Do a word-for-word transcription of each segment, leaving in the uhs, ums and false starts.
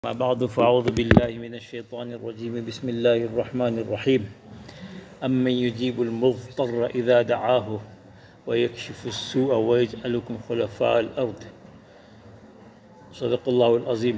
ما بعد فأعوذ بالله من الشيطان الرجيم بسم الله الرحمن الرحيم أمن يجيب المضطر إذا دعاه ويكشف السوء ويجعلكم خلفاء الأرض صدق الله العظيم.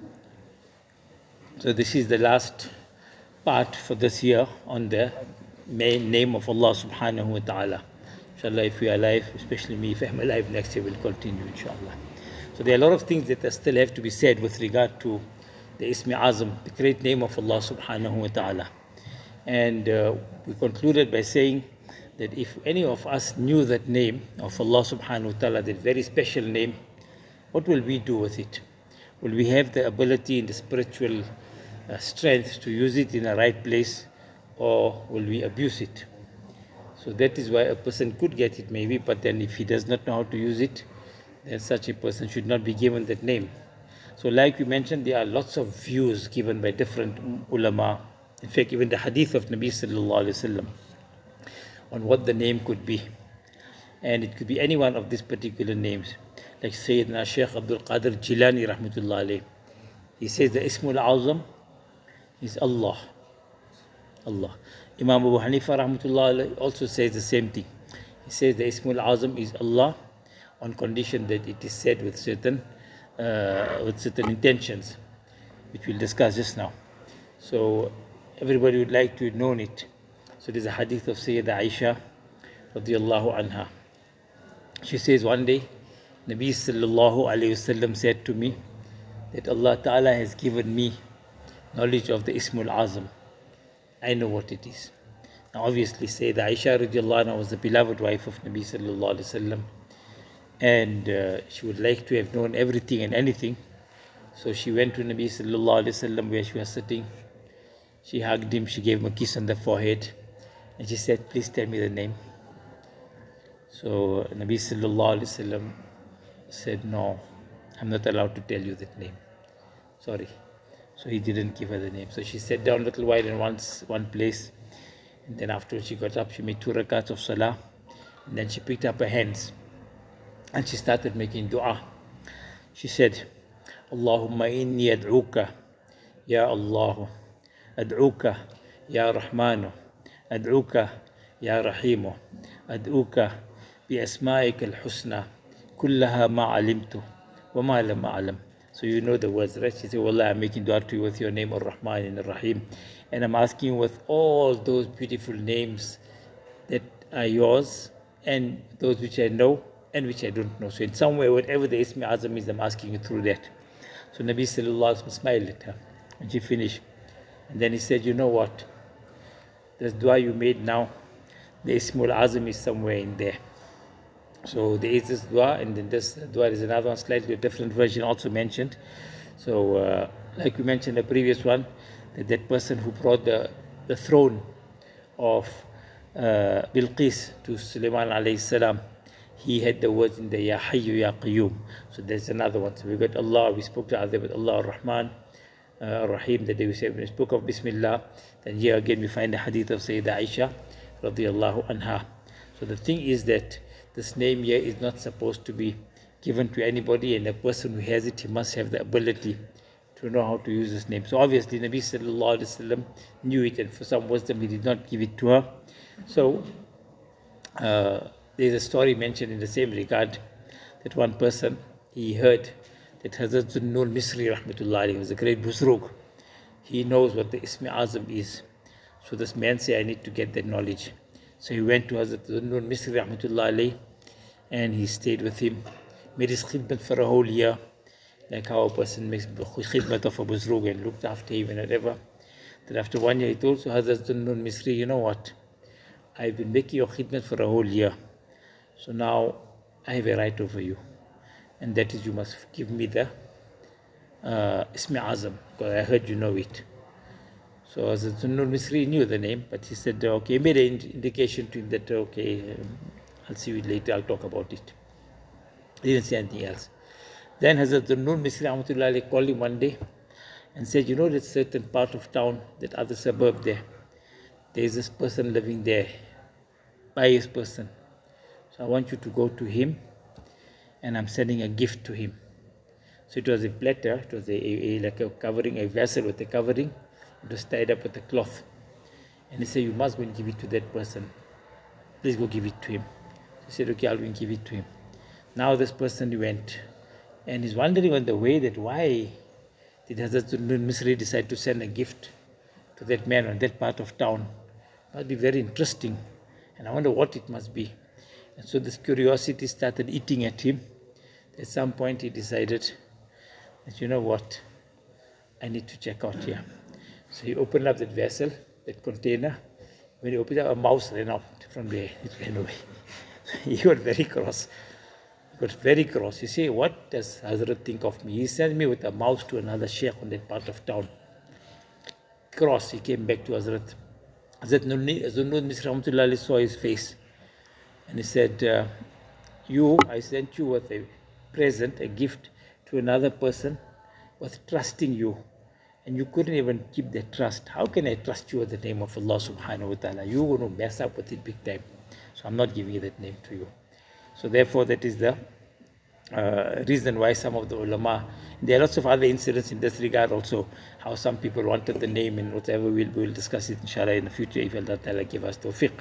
So this is the last part for this year on the main name of Allah subhanahu wa ta'ala. Inshallah, if we are alive, especially me, if I'm alive next year, we'll continue inshallah. So there are a lot of things that still have to be said with regard to the Ismi Azam, the great name of Allah subhanahu wa ta'ala. And uh, we concluded by saying that if any of us knew that name of Allah subhanahu wa ta'ala, that very special name, what will we do with it? Will we have the ability and the spiritual uh, strength to use it in the right place, or will we abuse it? So that is why a person could get it maybe, but then if he does not know how to use it, then such a person should not be given that name. So like we mentioned, there are lots of views given by different ulama. In fact, even the hadith of Nabi sallallahu alaihi wasallam on what the name could be. And it could be any one of these particular names. Like Sayyidina Shaykh Abdul Qadir Jilani rahmatullah alayh. He says the Ismul Azam is Allah. Allah. Imam Abu Hanifa rahmatullah alayh also says the same thing. He says the Ismul Azam is Allah on condition that it is said with certain uh, with certain intentions, which we'll discuss just now. So everybody would like to know it. So there's a hadith of Sayyida Aisha radiyallahu anha. She says one day, Nabi sallallahu alayhi wasallam said to me that Allah Ta'ala has given me knowledge of the Ismul Azam. I know what it is. Now obviously Sayyida Aisha radiyallahu anha was the beloved wife of Nabi sallallahu alayhi wasallam, and uh, she would like to have known everything and anything. So she went to Nabi sallallahu alayhi wasallam where she was sitting. She hugged him, she gave him a kiss on the forehead, and she said, please tell me the name. So Nabi sallallahu alayhi wasallam said, no, I'm not allowed to tell you that name. Sorry. So he didn't give her the name. So she sat down a little while in one, one place, and then afterwards she got up, she made two rakats of salah, and then she picked up her hands and she started making dua. She said, Allahumma inni ad'uka, Ya Allah, ad'uka, Ya Rahmanu, ad'uka, Ya Rahimu, ad'uka bi asma'ika al-husna, kullaha ma alimtu, wa ma lam a'lam. So you know the words, right? She said, Wallah, I'm making dua to you with your name, Ar-Rahman and Ar-Rahim. And I'm asking you with all those beautiful names that are yours, and those which I know and which I don't know. So in some way, whatever the Ismi Azam is, I'm asking you through that. So Nabi sallallahu alaihi wasallam smiled at her and she finished. And then he said, you know what? This dua you made now, the Ismul Azam is somewhere in there. So there is this dua, and then this dua is another one, slightly different version also mentioned. So uh, like we mentioned the previous one, that that person who brought the, the throne of uh, Bilqis to Sulaiman alayhi salam, he had the words in the Ya Hayyu Ya Qayyum. So there's another one. So we got Allah, we spoke to other with Allah Ar-Rahman, uh, Ar-Rahim, that we said when we spoke of Bismillah. Then here again we find the hadith of Sayyida Aisha radiyallahu anha. So the thing is that this name here is not supposed to be given to anybody, and the person who has it, he must have the ability to know how to use this name. So obviously Nabi sallallahu alaihi wasallam knew it, and for some wisdom he did not give it to her. So uh, there's a story mentioned in the same regard that one person, he heard that Hazrat Zunnun Misri rahmatullahi was a great Buzrug. He knows what the Ismi Azam is. So this man said, I need to get that knowledge. So he went to Hazrat Zunnun Misri rahmatullahi and he stayed with him, made his khidmat for a whole year, like how a person makes khidmat of a Buzrug and looked after him and whatever. Then after one year he told so Hazrat Zunnun Misri, you know what? I've been making your khidmat for a whole year. So now I have a right over you, and that is you must give me the uh, Ismi Azam, because I heard you know it. So Hazrat Zunnun Misri knew the name, but he said, okay, he made an indication to him that, okay, um, I'll see you later, I'll talk about it. He didn't say anything else. Then Hazrat Zunnun Misri rahmatullahi called him one day and said, you know that certain part of town, that other suburb there, there is this person living there, pious person. So I want you to go to him, and I'm sending a gift to him. So it was a platter, it was a, a, a like a covering, a vessel with a covering. It was tied up with a cloth. And he said, you must go and give it to that person. Please go give it to him. He said, okay, I'll go and give it to him. Now this person went and he's wondering on the way that why did Hazrat Misri decide to send a gift to that man on that part of town. It must be very interesting. And I wonder what it must be. And so this curiosity started eating at him. At some point he decided that, you know what, I need to check out here. So he opened up that vessel, that container. When he opened up, a mouse ran out from there. It ran away. He got very cross. He got very cross. You say, what does Hazrat think of me? He sent me with a mouse to another sheikh on that part of town. Cross, he came back to Hazrat. Hazrat Zunnun Misri saw his face. And he said, uh, you, I sent you with a present, a gift to another person, with trusting you. And you couldn't even keep that trust. How can I trust you with the name of Allah subhanahu wa ta'ala? You're going to mess up with it big time. So I'm not giving you that name to you. So therefore, that is the uh, reason why some of the ulama, there are lots of other incidents in this regard also, how some people wanted the name and whatever, we'll, we'll discuss it inshallah in the future if Allah ta'ala give us tawfiq.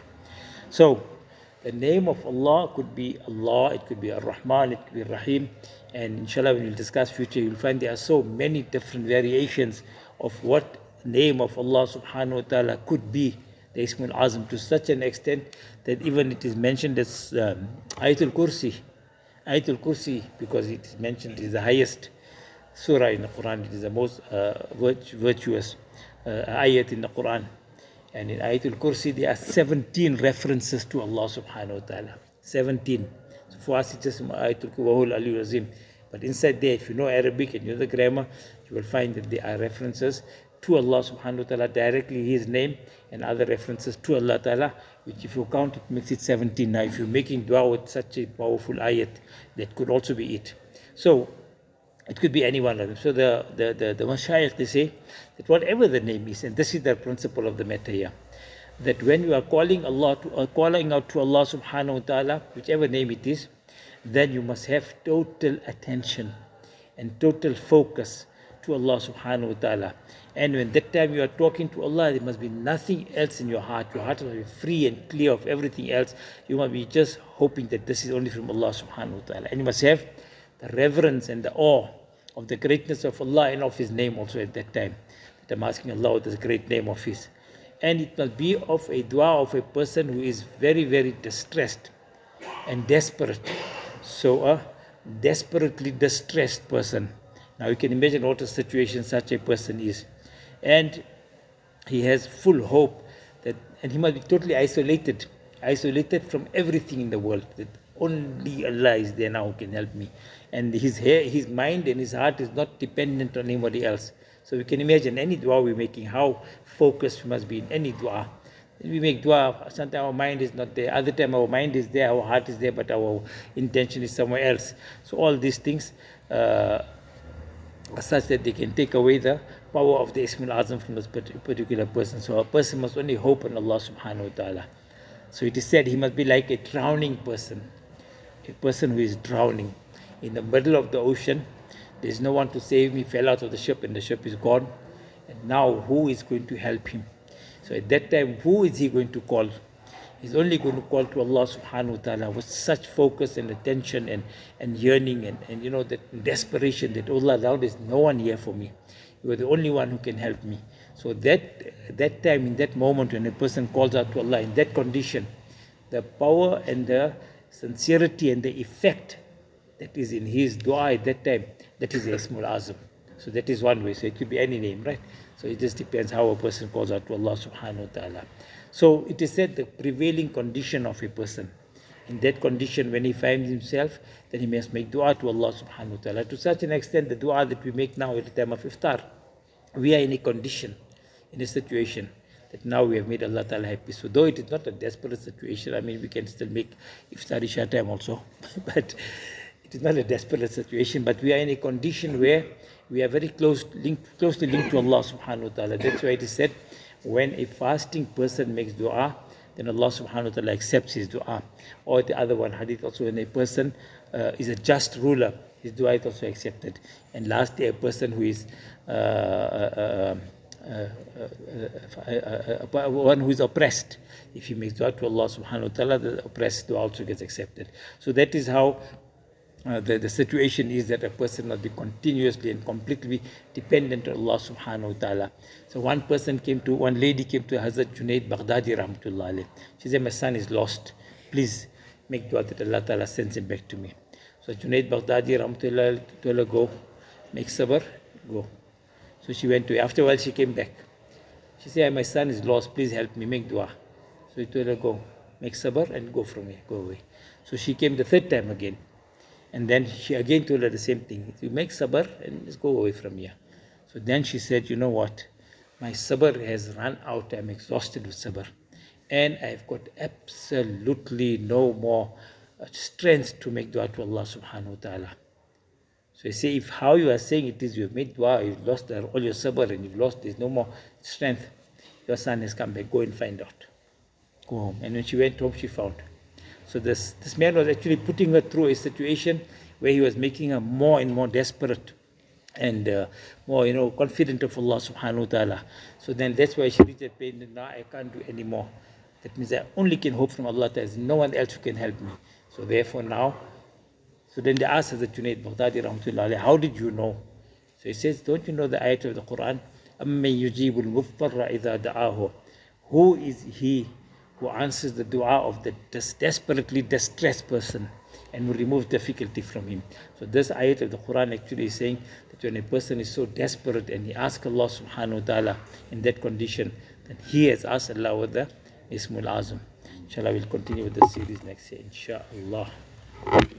So, the name of Allah could be Allah, it could be Ar-Rahman, it could be Rahim, and inshallah when we'll discuss future, you'll find there are so many different variations of what name of Allah subhanahu wa ta'ala could be, the Ismul Azam, to such an extent that even it is mentioned as um, Ayatul Kursi, Ayatul Kursi, because it is mentioned, it is the highest surah in the Quran, it is the most uh, virtuous uh, ayat in the Quran. And in Ayatul Kursi, there are seventeen references to Allah subhanahu wa ta'ala. seventeen. So for us, it's just Ayatul Kursi, Ali Azim. But inside there, if you know Arabic and you know the grammar, you will find that there are references to Allah subhanahu wa ta'ala, directly His name, and other references to Allah ta'ala, which if you count, it makes it seventeen. Now, if you're making dua with such a powerful ayat, that could also be it. So, it could be any one of them. So the, the, the, the mashayikh, they say that whatever the name is, and this is the principle of the matter here, that when you are calling Allah, to, or calling out to Allah subhanahu wa ta'ala, whichever name it is, then you must have total attention and total focus to Allah subhanahu wa ta'ala. And when that time you are talking to Allah, there must be nothing else in your heart. Your heart must be free and clear of everything else. You must be just hoping that this is only from Allah subhanahu wa ta'ala. And you must have the reverence and the awe of the greatness of Allah and of His name also at that time. That I'm asking Allah with this great name of His. And it must be of a dua of a person who is very, very distressed and desperate. So a desperately distressed person. Now you can imagine what a situation such a person is. And he has full hope that, and he must be totally isolated, isolated from everything in the world. That only Allah is there now who can help me. And his hair, his mind and his heart is not dependent on anybody else. So we can imagine any dua we're making, how focused we must be in any dua. We make dua, sometimes our mind is not there, other time our mind is there, our heart is there, but our intention is somewhere else. So all these things uh, are such that they can take away the power of the Ismul Azam from this particular person. So a person must only hope on Allah subhanahu wa ta'ala. So it is said he must be like a drowning person, a person who is drowning in the middle of the ocean. There is no one to save me, fell out of the ship and the ship is gone. And now who is going to help him? So at that time, who is he going to call? He's only going to call to Allah subhanahu wa ta'ala with such focus and attention and, and yearning and, and you know, that desperation that, oh Allah, there is no one here for me. You are the only one who can help me. So that that time, in that moment when a person calls out to Allah in that condition, the power and the sincerity and the effect that is in his dua at that time, that is the Ismul Azam. So that is one way. So it could be any name, right? So it just depends how a person calls out to Allah subhanahu wa ta'ala. So it is said the prevailing condition of a person. In that condition, when he finds himself, then he must make dua to Allah subhanahu wa ta'ala. To such an extent, the dua that we make now at the time of iftar, we are in a condition, in a situation, that now we have made Allah ta'ala happy. So though it is not a desperate situation, I mean, we can still make iftar isha time also, but it is not a desperate situation, but we are in a condition where we are very close, linked, closely linked to Allah subhanahu wa ta'ala. That's why it is said, when a fasting person makes dua, then Allah subhanahu wa ta'ala accepts his dua. Or the other one, hadith also, when a person uh, is a just ruler, his dua is also accepted. And lastly, a person who is uh, uh, uh, uh, uh, uh, uh, one who is oppressed, if he makes dua to Allah subhanahu wa ta'ala, the oppressed dua also gets accepted. So that is how Uh, the, the situation is, that a person must be continuously and completely dependent on Allah subhanahu wa ta'ala. So one person came to, one lady came to Hazrat Junaid Baghdadi rahmatullah alayh. She said, my son is lost. Please make dua that Allah ta'ala sends him back to me. So Junaid Baghdadi rahmatullah told her, go, make sabr, go. So she went to, after a while she came back. She said, my son is lost, please help me, make dua. So he told her, go, make sabr and go from here, go away. So she came the third time again. And then she again told her the same thing. You make sabr and just go away from here. So then she said, you know what? My sabr has run out. I'm exhausted with sabr. And I've got absolutely no more strength to make dua to Allah subhanahu wa ta'ala. So you say, if how you are saying it is, you've made dua, you've lost all your sabr and you've lost, there's no more strength. Your son has come back. Go and find out. Go home. And when she went home, she found. So this, this man was actually putting her through a situation where he was making her more and more desperate and uh, more, you know, confident of Allah subhanahu wa ta'ala. So then that's why she reached that pain, and now I can't do any more. That means I only can hope from Allah. There's no one else who can help me. So therefore now, so then they asked Hazrat Junaid Baghdadi rahmatullah alayhi, how did you know? So he says, don't you know the ayat of the Quran? أَمَّن يُجِيبُ الْمُضْطَرَّ إِذَا دَعَاهُ. Who is he who answers the dua of the des desperately distressed person and will remove difficulty from him? So this ayat of the Quran actually is saying that when a person is so desperate and he asks Allah subhanahu wa ta'ala in that condition, then he has asked Allah with the Ismul Azam. Inshallah, we'll continue with the series next year, inshallah.